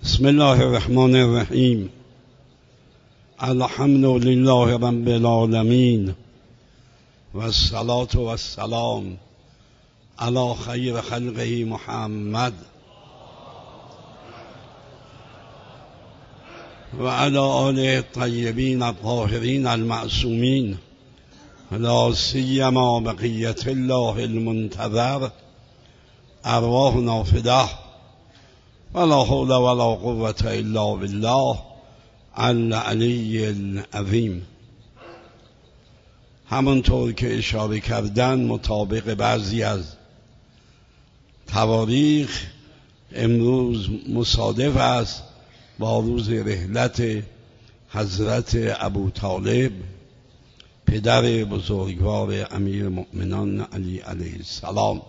بسم الله الرحمن الرحیم. الحمد لله رب العالمین و الصلاة و السلام علی خیر خلقه محمد و علی آله الطیبین الطاهرین المعصومین لا سیما بقیة الله المنتظر ارواحنا فداه ولا حول ولا قوة الا بالله العلی العظیم. همونطور که اشاره کردن مطابق بعضی از تواریخ امروز مصادف است با روز رحلت حضرت ابوطالب پدر بزرگوار امیرالمؤمنین علی علیه السلام.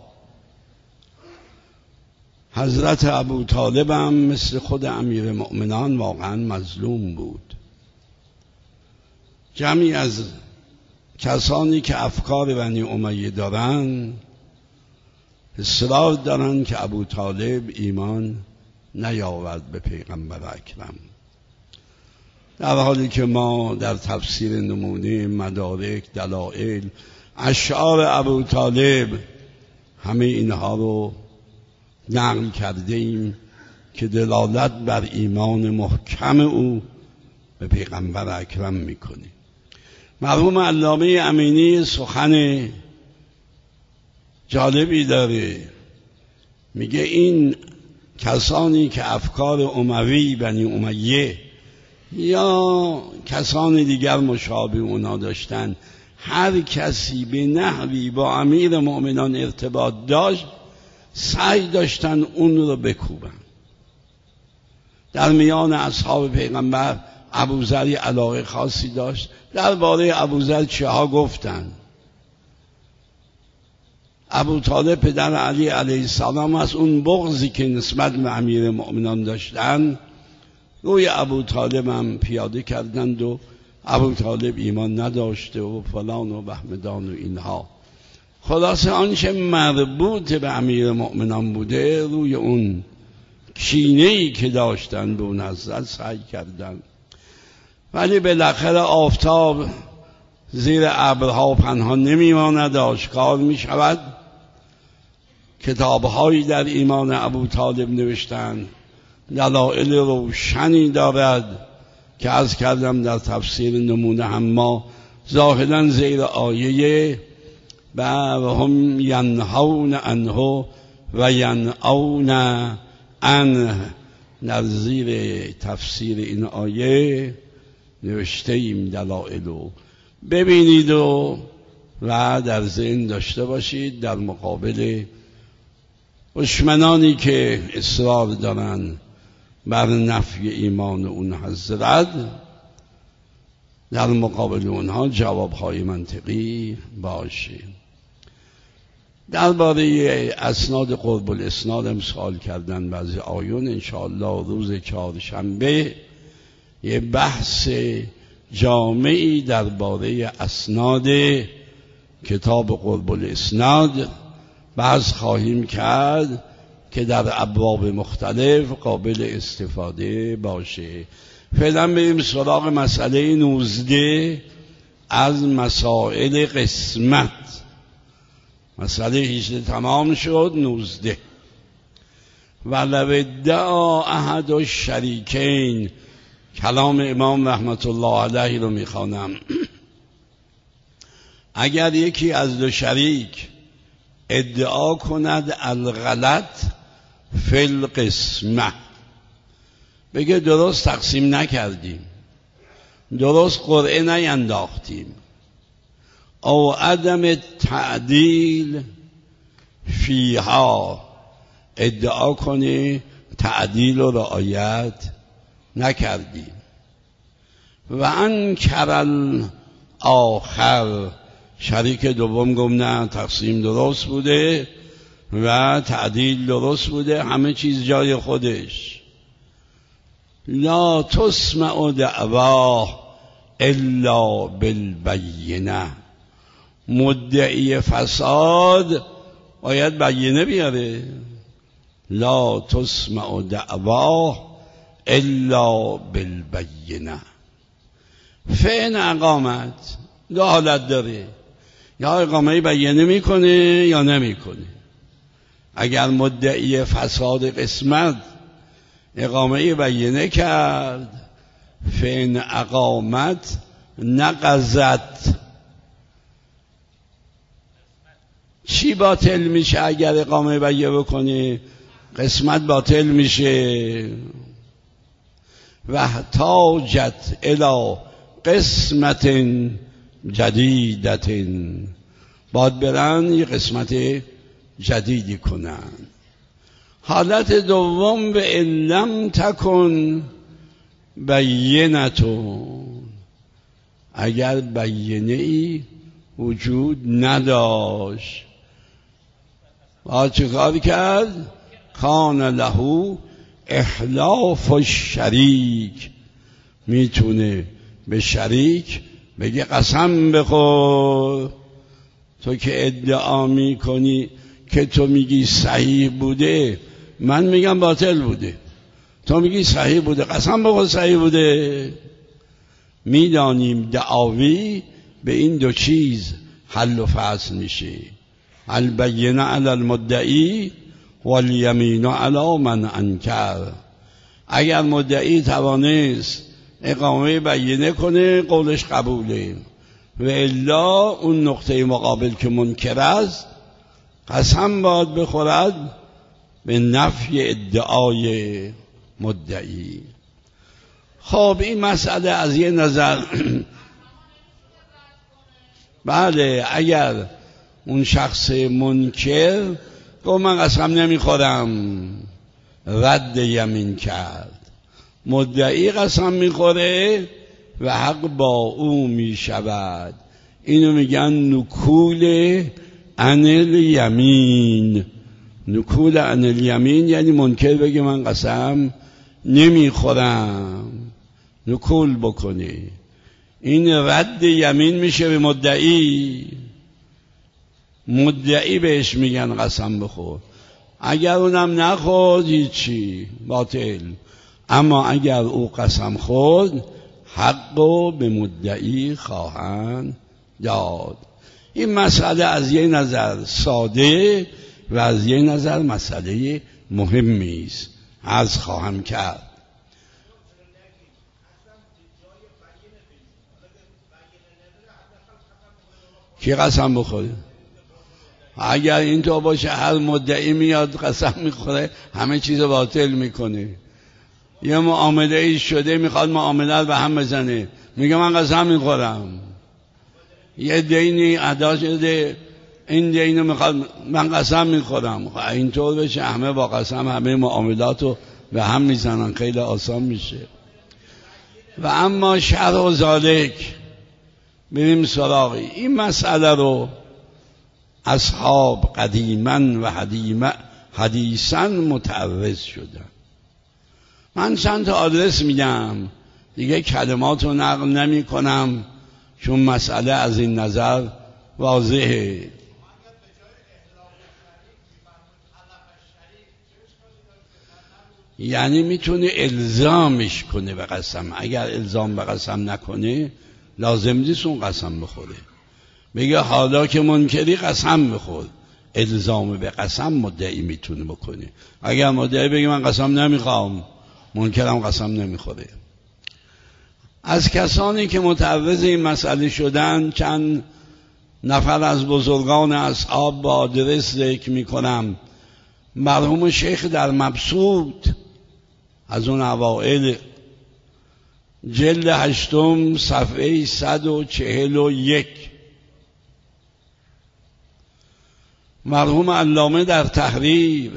حضرت ابوطالب هم مثل خود امیرالمؤمنین واقعا مظلوم بود. جمعی از کسانی که افکار بنی امیه دارن اصرار دارن که ابوطالب ایمان نیاورد به پیغمبر اکرم، در حالی که ما در تفسیر نمونه، مدارک، دلائل، اشعار ابوطالب همه اینها رو نقل کرده ایم که دلالت بر ایمان محکم او به پیغمبر اکرم میکنه. مرحوم علامه امینی سخن جالبی داره، میگه این کسانی که افکار اموی بنی امیه یا کسان دیگر مشابه اونا داشتن، هر کسی به نحوی با امیر مؤمنان ارتباط داشت سعی داشتن اون رو بکوبن. در میان اصحاب پیغمبر ابوذر علاقه خاصی داشت. درباره ابوذر چه ها گفتن؟ ابوطالب پدر علی علیه السلام از اون بغضی که نسبت به امیر مؤمنان داشتن روی ابوطالب هم پیاده کردند و ابوطالب ایمان نداشته و فلان و بهمدان و اینها. خلاصه آنچه مربوط به امیر مؤمنان بوده روی اون کینه‌ای که داشتن به اون حضرت سعی کردن، ولی بالاخره آفتاب زیر ابرها پنهان نمیماند، آشکار میشود. کتابهایی در ایمان ابوطالب نوشتن، دلایل روشنی دارد که عرض کردم در تفسیر نمونه هم ما ظاهرا زیر آیه و هم ینهون عنه و ینأون عنه، در زیر تفسیر این آیه نوشته ایم دلایل رو ببینید و در ذهن داشته باشید در مقابل دشمنانی که اصرار دارن بر نفی ایمان اون حضرت، در مقابل اونها جوابهای منطقی باشه. درباره اسناد قرب الاسناد هم سوال کردن بعضی آیون. انشاءالله روز چهارشنبه یه بحث جامعی درباره اسناد کتاب قرب الاسناد بحث خواهیم کرد که در ابواب مختلف قابل استفاده باشه. فعلا بریم سراغ مسئله 19 از مسائل قسمت. مسئله 18 تمام شد. 19 ولو ادعا احد الشریکین، کلام امام رحمت الله علیه رو میخوانم. اگر یکی از دو شریک ادعا کند الغلط فی القسمه، بگه درست تقسیم نکردیم، درست قرعه نینداختیم، او عدم تعدیل فیها، ادعا کنی تعدیل رو رعایت نکردیم، و انکر الاخر، شریک دوم گفت نه تقسیم درست بوده و تعدیل درست بوده، همه چیز جای خودش، لا تسمع دعواه الا بالبینه، مدعی فساد باید بینه بیاره. لا تسمع دعواه الا بالبینه. فعل اقامت دو حالت داره، یا اقامه بینه میکنه یا نمیکنه. اگر مدعی فساد قسمت اقامه بینه کرد، فعل اقامت نقضت. چی باطل میشه اگر اقامه بینه بکنه؟ قسمت باطل میشه. و احتاجت الی قسمت جدیدت، باید برن یه قسمت جدیدی کنن. حالت دوم به علم تکن بینتون، اگر بینه ای وجود نداشت، باید چه کار کرد؟ کان له احلاف الشریک، میتونه به شریک بگه قسم بخور. تو که ادعا میکنی که تو میگی صحیح بوده، من میگم باطل بوده، تو میگی صحیح بوده، قسم بخور صحیح بوده. میدانیم دعاوی به این دو چیز حل و فصل میشه، البینه علی المدعی والیمین علی من انکر. اگر مدعی توانست اقامه بینه کنه، قولش قبوله، و الا اون نقطه مقابل که منکر است، قسم باید بخورد به نفی ادعای مدعی. خب این مسئله از یه نظر بله، اگر اون شخص منکر گفت من قسم نمیخورم، رد یمین کرد، مدعی قسم میخوره و حق با او میشود. اینو میگن نکول عن الیمین. نکول عن الیمین یعنی منکر بگه من قسم نمیخورم، نکول بکنه، این رد یمین میشه به مدعی. مدعی بهش میگن قسم بخور، اگر اونم نخورد هیچی، باطل. اما اگر او قسم خورد، حقو به مدعی خواهند داد. این مسئله از یک نظر ساده و از یک نظر مسئله مهمی است، عرض خواهم کرد. کی قسم بخوره؟ اگر اینطور باشه هر مدعی میاد قسم میخوره، همه چیز باطل میکنه. یه معامله ای شده میخواد معامله رو به هم بزنه، میگه من قسم میخورم. یه دینی ادا شده، این دینو میخواد من قسم میخورم. اینطور بشه همه با قسم همه معاملات رو به هم میزنن، خیلی آسان میشه. و اما شرح و ذالک، بریم سراغ این مسئله رو. اصحاب قدیما و حدیثا متعرض شدن. من چند تا آدرس میدم، دیگه کلمات رو نقل نمی کنم چون مسئله از این نظر واضحه. یعنی میتونه الزامش کنه به قسم. اگر الزام به قسم نکنه لازم نیست اون قسم بخوره، بگه حالا که منکری قسم بخور. الزام به قسم مدعی میتونه بکنه. اگر مدعی بگه من قسم نمیخوام، منکرم قسم نمیخوره. از کسانی که متعرض این مسئله شدن چند نفر از بزرگان اصحاب با آدرس ذکر میکنم. مرحوم شیخ در مبسوط از اون اوائل، جلد 8 صفحه 141. مرحوم علامه در تحریر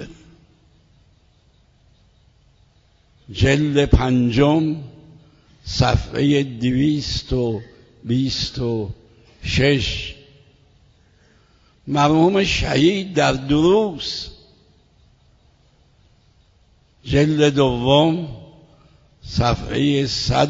جلد 5 صفحه 226. مرحوم شهید در دروس جلد 2 صفحه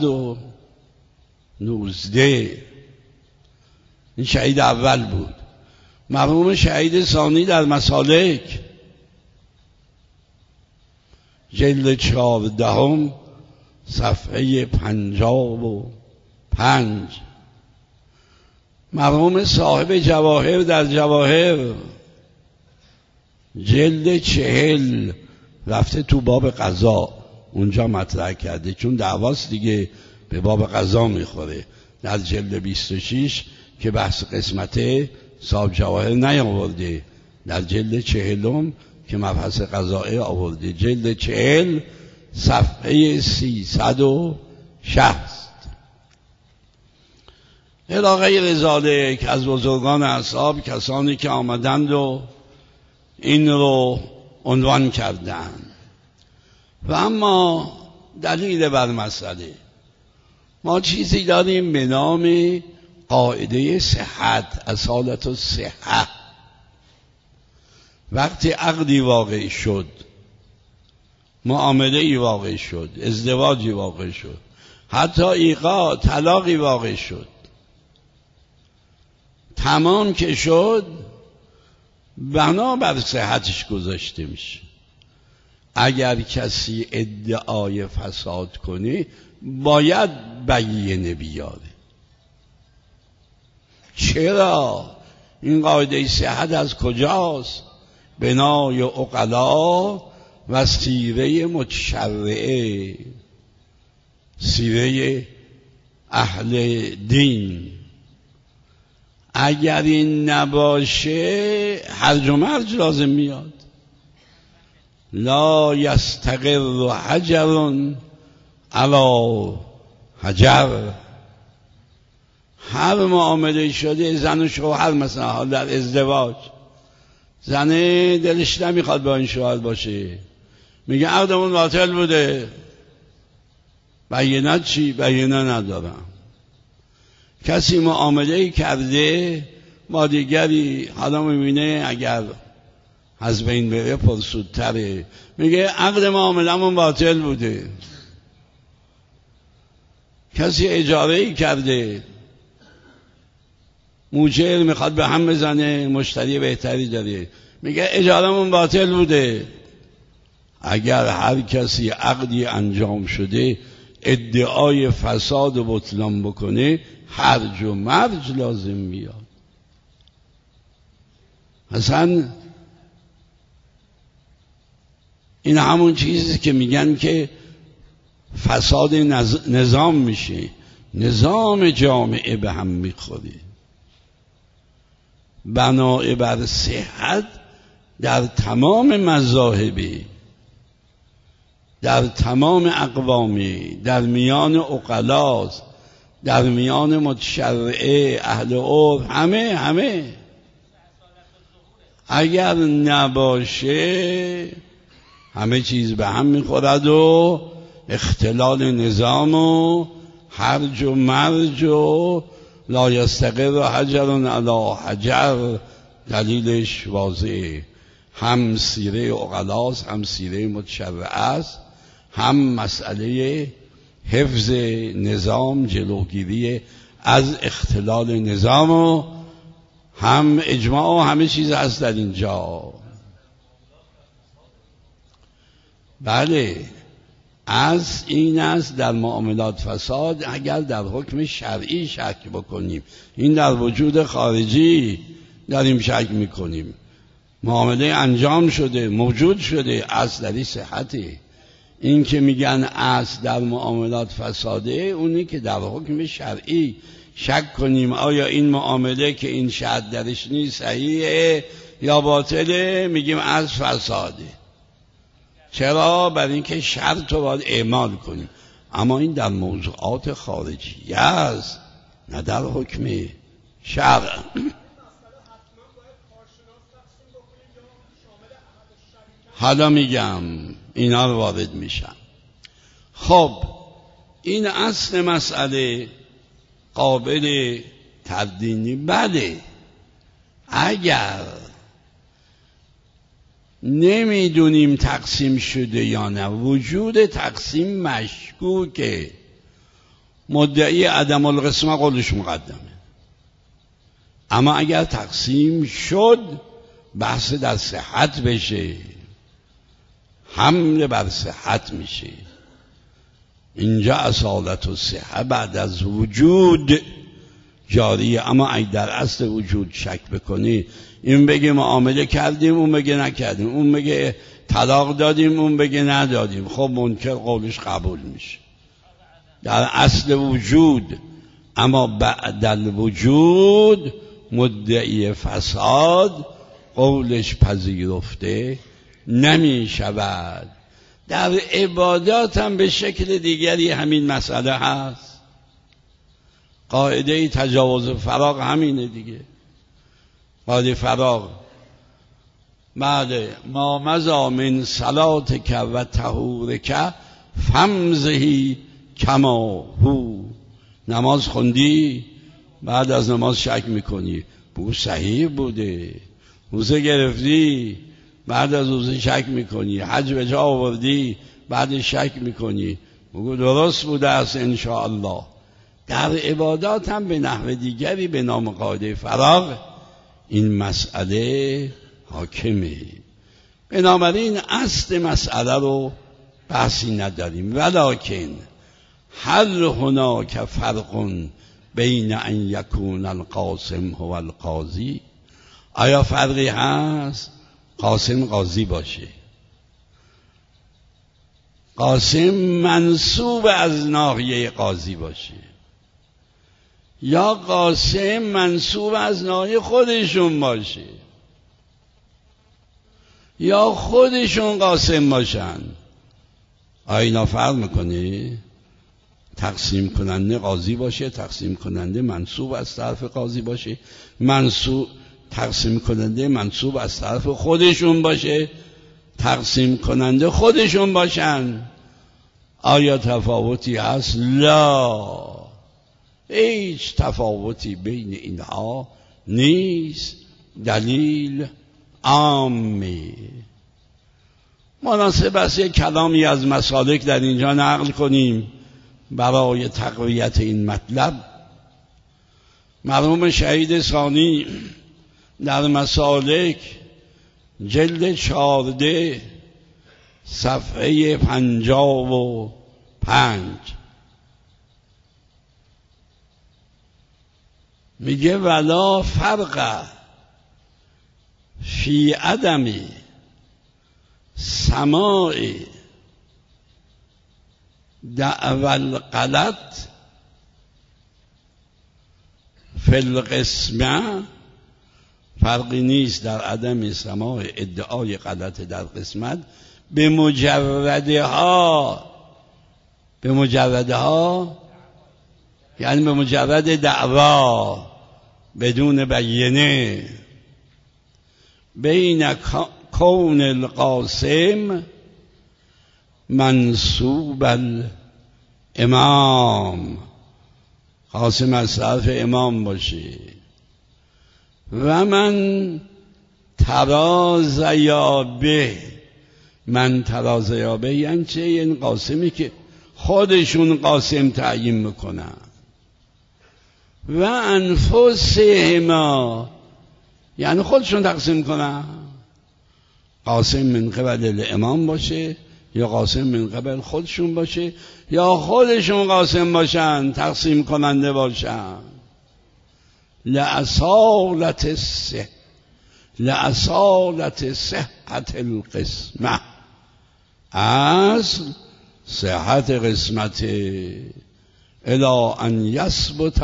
119. این شهید اول بود. مرحوم شهید ثانی در مسالک جلد 14 صفحه 55. مرحوم صاحب جواهر در جواهر جلد 40 رفته تو باب قضا، اونجا مطرح کرده، چون دعواست دیگه به باب قضا میخوره. در جلد 26 که بحث قسمته صاحب جواهر نیاورده، در جلد 40 که مبحث قضائه آورده، جلد 40 صفحه 360. علاقه رضاله که از بزرگان اصحاب کسانی که آمدند و این رو عنوان کردند. و اما دلیل بر مسئله، ما چیزی داریم به نام قاعده صحت، اصالت الصحه. وقتی عقدی واقع شد، معامله‌ای واقع شد، ازدواجی واقع شد، حتی ایقاع طلاقی واقع شد، تمام که شد، بنا بر صحتش گذاشته میشه. اگر کسی ادعای فساد کنه باید بیینه بیاره. چرا؟ این قاعده صحت از کجاست؟ بنای عقلا و سیره متشرعه، سیره اهل دین. اگر این نباشه هرج و مرج لازم میاد. لا یستقر حجر علی حجر. هر معامله شده، زن و شوهر مثلا در ازدواج، زنه دلش نمیخواد با این شوهر باشه، میگه عقدمون باطل بوده. بینه چی؟ بینه ندارم. کسی معامله کرده با دیگری، حالا میبینه اگر از بین بره پرسودتره، میگه عقد معامله‌مون باطل بوده. کسی اجاره‌ای کرده، موجر میخواد به هم بزنه، مشتری بهتری داره، میگه اجاره‌مون باطل بوده. اگر هر کسی عقدی انجام شده ادعای فساد و بطلان بکنه، هرج و مرج لازم میاد. اصلا این همون چیزی که میگن که فساد نظام میشه، نظام جامعه به هم میخوره. بنای بر صحت در تمام مذاهبی، در تمام اقوامی، در میان عقلاست، در میان متشرعه، اهل عرف، همه اگر نباشه همه چیز به هم میخورد و اختلال نظام و هرج و مرج و لا یستقر حجر علی حجر. دلیلش واضحه، هم سیره عقلاست، هم سیره متشرعه است، هم مسئله حفظ نظام، جلوگیری از اختلال نظام، و هم اجماع و همه چیز هست در اینجا. بله، از این است در معاملات فساد. اگر در حکم شرعی شک بکنیم، این در وجود خارجی داریم شک میکنیم، معامله انجام شده، موجود شده، اصل صحته. این که میگن اصل در معاملات فساده، اونی که در حکم شرعی شک کنیم آیا این معامله که این شرط درش نیست صحیحه یا باطله، میگیم اصل فساده. چرا؟ برای اینکه شرط رو باید اعمال کنیم. اما این در موضوعات خارجی است، نه در حکم شرع. حالا میگم اینا رو وارد میشم. خب این اصل مسئله قابل تردیدی. بله، اگر نمیدونیم تقسیم شده یا نه، وجود تقسیم مشکوکه، مدعی عدم القسمه قولش مقدمه. اما اگر تقسیم شد، بحث در صحت بشه، حمل بر صحت میشه. اینجا اصالت و صحه بعد از وجود جاریه. اما اگه در اصل وجود شک بکنی، این بگه معامله کردیم، اون بگه نکردیم، اون بگه طلاق دادیم، اون بگه ندادیم، خب منکر قولش قبول میشه در اصل وجود. اما بعد الوجود مدعی فساد قولش پذیرفته نمی شود. در عبادات هم به شکل دیگری همین مسئله هست. قاعده تجاوز فراغ همینه دیگه. قاعده فراغ بعد ما مضی من صلاتک و طهورک فامضی کما هو. نماز خوندی، بعد از نماز شک میکنی بگو صحیح بوده. روزه گرفتی، بعد از روزه شک میکنی. حج به جا آوردی، بعد شک میکنی بگو درست بوده است انشاءالله. در عبادات هم به نحو دیگری به نام قاعده فراغ این مسئله حاکمه. بنابراین اصل مسئله رو بحثی نداریم. ولکن هل هناک فرق بین ان یکون القاسم هو القاضی؟ آیا فرقی هست قاسم قاضی باشه؟ قاسم منسوب از ناحیه قاضی باشه، یا قاسم منسوب از ناحیه خودشون باشه، یا خودشون قاسم باشن؟ آیا اینا فرق میکنه؟ تقسیم کننده قاضی باشه، تقسیم کننده منسوب از طرف قاضی باشه، تقسیم کننده منسوب از طرف خودشون باشه، تقسیم کننده خودشون باشن. آیا تفاوتی هست؟ لا، هیچ تفاوتی بین اینها نیست. دلیل عامی. مناسب است یک کلامی از مسالک در اینجا نقل کنیم برای تقویت این مطلب. مرحوم شهید ثانی در مسالک جلد 14 صفحه 55 میگه ولا فرق فی عدم سماع دعوی الغلط فی القسمه. فرقی نیست در عدم سماع ادعای غلط در قسمت به مجردها یعنی به مجرد دعوا بدون بیانه، بین کون القاسم منسوب الامام، قاسم از طرف امام باشه، و من ترازیا به. من ترازیا به یعنی چه؟ یعنی قاسمی که خودشون قاسم تعیین میکنن. و انفسهما یعنی خودشون تقسیم کنن. قاسم من قبل الامام باشه، یا قاسم من قبل خودشون باشه، یا خودشون قاسم باشن تقسیم کننده باشن. لأصالت صحت القسمه، اصل صحت قسمت، الی ان یثبت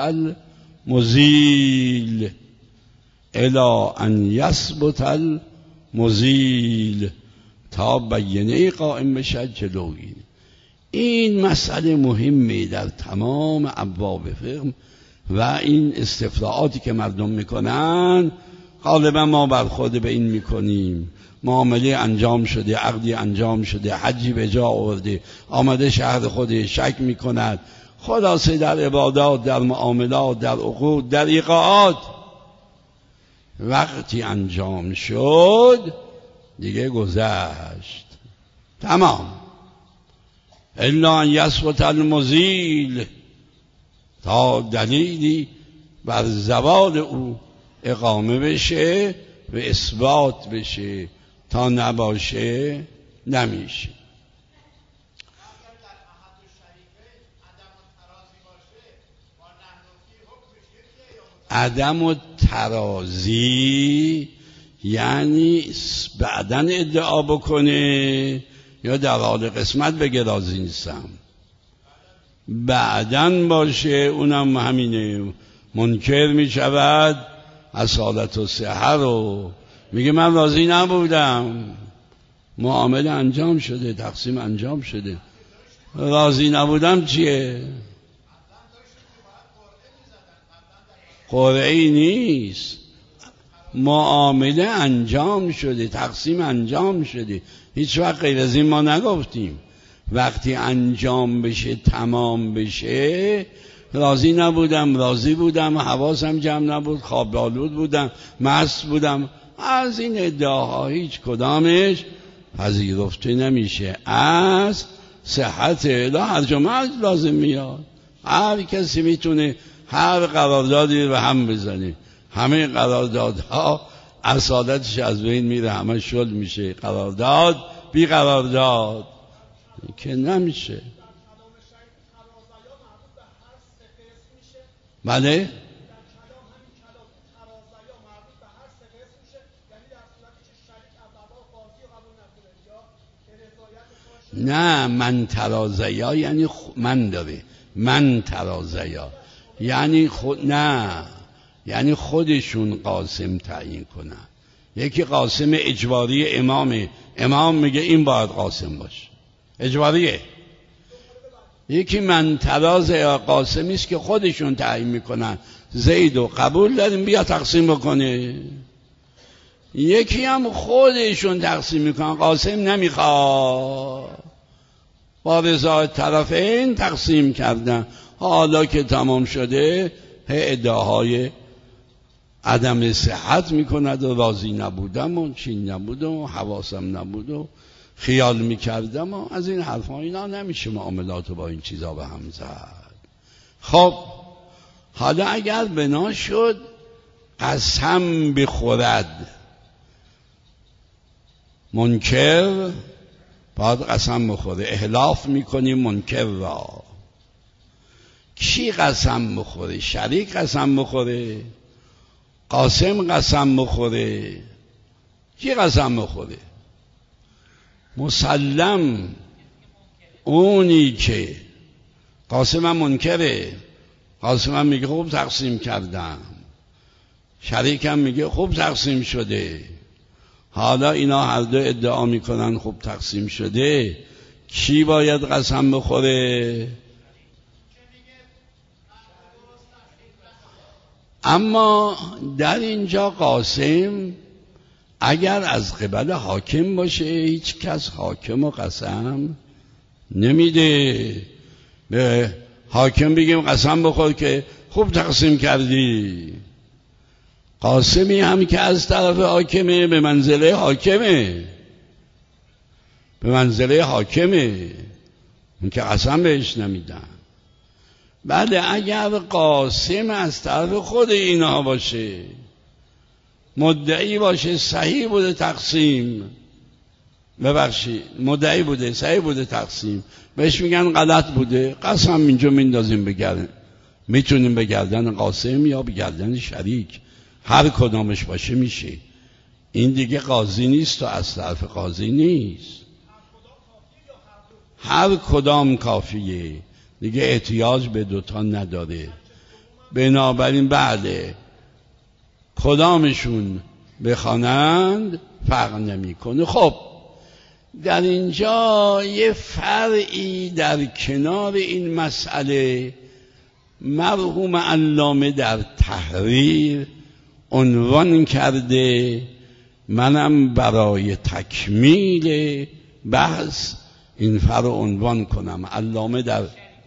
المزیل، تا بیانه قائم بشه جلوی. این مسئله مهمه در تمام ابواب فقه و این استفراعاتی که مردم میکنن غالبا ما برخورد به این میکنیم. معامله انجام شده، عقدی انجام شده، حجی به جا آورده، آمده شهر خودش شک میکند. خلاصه در عبادات، در معاملات، در عقود، در ایقاعات وقتی انجام شد دیگه گذشت، تمام. الا ان یثبت المزیل، تا دلیلی بر زوال او اقامه بشه و اثبات بشه، تا نباشه نمیشه. عدم و ترازی یعنی بعدن ادعا بکنه یا در حال قسمت بگه راضی نیستم، بعدن باشه اونم همینه، منکر می شود اصالت و صحه رو، میگه من راضی نبودم، معامله انجام شده، تقسیم انجام شده، راضی نبودم چیه؟ قرعه‌ای نیست، معامله انجام شده، تقسیم انجام شده، هیچ وقت غیر از این ما نگفتیم. وقتی انجام بشه تمام بشه راضی نبودم، راضی بودم، حواسم جمع نبود، خواب آلود بودم، مست بودم، از این ادعاها هیچ کدامش پذیرفته نمیشه. از صحت لا هرج و مرج لازم میاد. هر کسی میتونه هر قراردادی رو هم بزنه، همه قراردادها اصالتش از بین میره، همه شل میشه، قرارداد بی قرارداد که نمیشه. بله نه، من ترازیا یعنی من داره، من ترازیا یعنی نه، یعنی خودشون قاسم تعیین کنن. یکی قاسم اجباری امامه، امام میگه این باید قاسم باشه، اجباریه. یکی من ترازیا قاسمی است که خودشون تعیین میکنن، زیدو قبول داریم بیا تقسیم بکنه. یکی هم خودشون تقسیم میکنن، قاسم نمیخواد، با رضا طرفین تقسیم کردن. حالا که تمام شده ادعاهای عدم صحت میکند و راضی نبودم و چین نبودم و حواسم نبود و خیال میکردم و از این حرفا. اینا نمیشه معاملات با این چیزا به هم زد. خب حالا اگر بنا شد قسم بخورد منکر، باید قسم بخوره، احلاف میکنیم منکر را. کی قسم بخوره؟ شریک قسم بخوره؟ قاسم قسم بخوره؟ کی قسم بخوره؟ مسلم اونی که قاسم هم منکره، قاسم هم میگه خوب تقسیم کردم، شریک هم میگه خوب تقسیم شده. حالا اینا هر دو ادعا میکنن خوب تقسیم شده، کی باید قسم بخوره؟ اما در اینجا قاسم اگر از قبل حاکم باشه هیچ کس حاکم و قسم نمیده. به حاکم بگیم قسم بخور که خوب تقسیم کردی، قاسمی هم که از طرف حاکمه به منزله حاکمه، به منزله حاکمه، اون که قسم بهش نمیدن. بله اگر قاسم از طرف خود اینا باشه، مدعی باشه صحیح بوده تقسیم، ببخشید مدعی بوده صحیح بوده تقسیم، بهش میگن غلط بوده، قسم اینجا میندازیم بگردن، میتونیم بگردن قاسم یا بگردن شریک، هر کدامش باشه میشه. این دیگه قاضی نیست و از طرف قاضی نیست، هر کدام کافیه دیگه، احتیاج به دوتا نداره. بنابراین بله کدامشون بخوانند فرق نمیکنه. خب در اینجا یه فرعی در کنار این مسئله مرحوم علامه در تحریر عنوان کرده، منم برای تکمیل بحث این فرع عنوان کنم. علامه در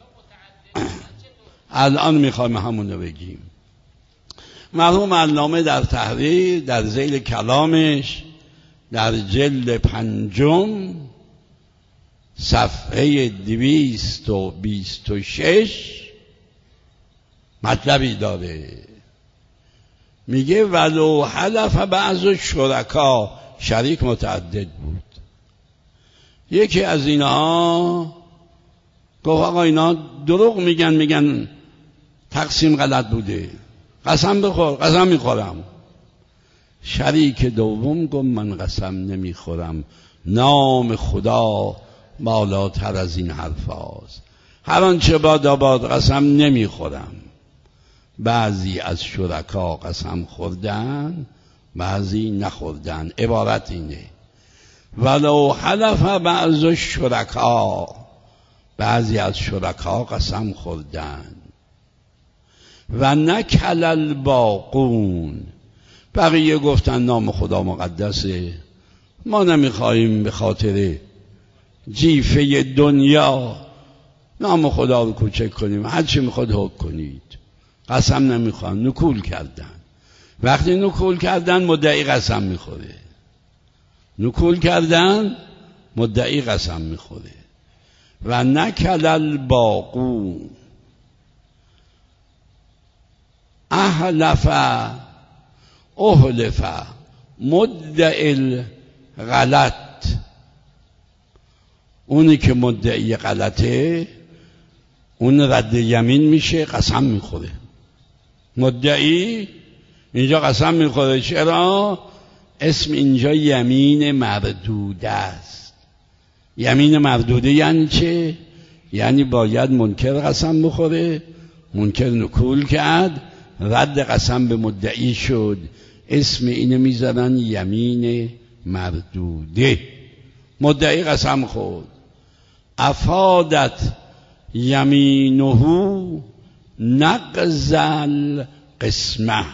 الان میخوایم همونو بگیم. مرحوم علامه در تحریر در ذیل کلامش در جلد 5 صفحه 226 مطلبی داره، میگه ولو حلف بعض شرکا، شریک متعدد بود، یکی از اینها گفت آقا اینا دروغ میگن تقسیم غلط بوده، قسم بخور. قسم میخورم. شریک دوم گفت من قسم نمیخورم، نام خدا بالاتر از این حرف هاست، هر آنچه باد قسم نمیخورم. بعضی از شرکا قسم خوردن، بعضی نخوردن. عبارت اینه ولو حلف بعض الشرکا، بعضی از شرکا قسم خوردن. و نکل الباقون، بقیه گفتن نام خدا مقدسه، ما نمیخواییم به خاطر جیفه دنیا نام خدا رو کوچک کنیم، هر چی میخواد حکم کنید. قسم نمیخوان، نکول کردن. وقتی نکول کردن مدعی قسم میخوره. نکول کردن مدعی قسم میخوره. و نکل الباقون احلف مدعی غلط، اونی که مدعی غلطه اون رد یمین میشه، قسم میخوره. مدعی اینجا قسم میخوره. چرا؟ اسم اینجا یمین مردوده است. یمین مردوده یعنی چه؟ یعنی باید منکر قسم بخوره، منکر نکول کرد، رد قسم به مدعی شد، اسم اینو میذارن یمین مردوده. مدعی قسم خورد، افادت یمینه نقض القسمه،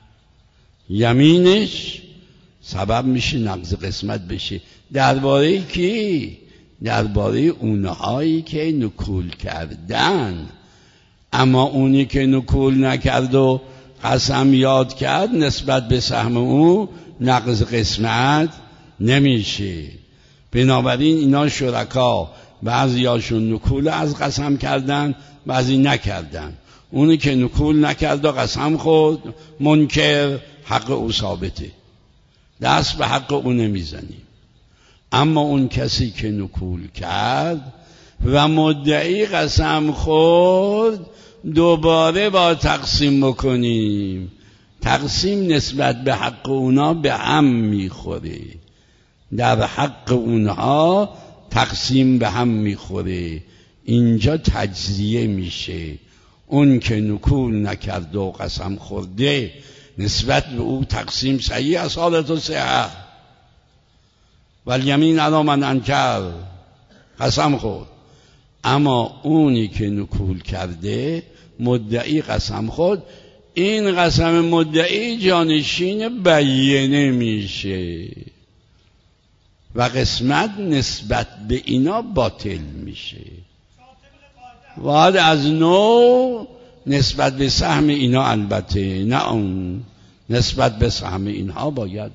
یمینش سبب میشه نقض قسمت بشه. درباره کی؟ درباره اونهایی که نکول کردن. اما اونی که نکول نکرد و قسم یاد کرد، نسبت به سهم او نقض قسمت نمیشه. بنابراین اینا شرکا بعضیاشون نکول از قسم کردن، بعضی نکردن. اونی که نکول نکرد و قسم خورد، منکر، حق او ثابته، دست به حق او نمیزنیم. اما اون کسی که نکول کرد و مدعی قسم خورد، دوباره با تقسیم بکنیم. تقسیم نسبت به حق اونا به هم میخوره. در حق اونها تقسیم به هم میخوره. اینجا تجزیه میشه. اون که نکول نکرد و قسم خورده، نسبت به او تقسیم صحیح از حالت و صحه. والیمین علی من انکر، قسم خورد. اما اونی که نکول کرده، مدعی قسم خورد، این قسم مدعی جانشین بیینه میشه و قسمت نسبت به اینا باطل میشه. بعد از نو نسبت به سهم اینا، البته نه اون، نسبت به سهم اینها باید.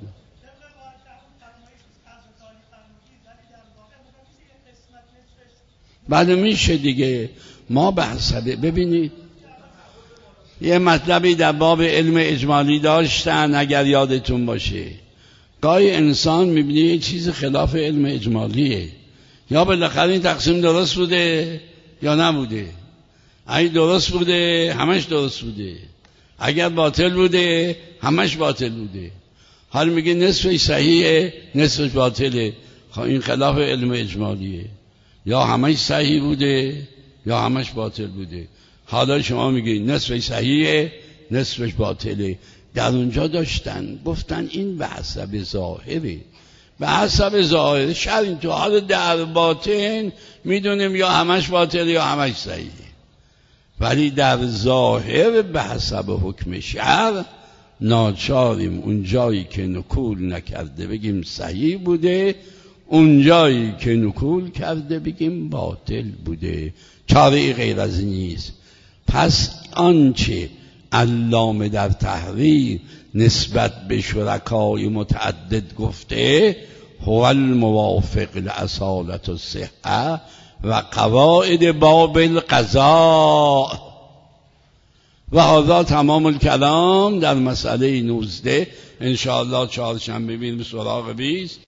بعد میشه دیگه. ما به حسب، ببینید یه مطلبی در باب علم اجمالی داشتن، اگر یادتون باشه، گاهی انسان میبینی یه چیز خلاف علم اجمالیه، یا بالاخره این تقسیم درست بوده یا نبوده. اگه درست بوده همش درست بوده، اگر باطل بوده همش باطل بوده. حال میگه نصفش صحیحه نصفش باطله. این خلاف علم اجمالیه، یا همش صحیح بوده یا همش باطل بوده. حالا شما میگی نصفش صحیحه نصفش باطله. در اونجا داشتن گفتن این به حسب ظاهره، به حسب ظاهره. شر این تو حال در باطن میدونیم یا همش باطله یا همش صحیحه، ولی در ظاهر به حسب حکم شر ناچاریم اون جایی که نکول نکرده بگیم صحیح بوده، اون جایی که نکول کرده بگیم باطل بوده. چاره غیر از نیست. پس آنچه علامه در تحریر نسبت به شرکای متعدد گفته، هو الموافق لاصالة الصحة و قواعد باب القضاء. و هذا تمام الکلام در مسئله 19. انشاءالله چهارشنبه میریم سراغ 20.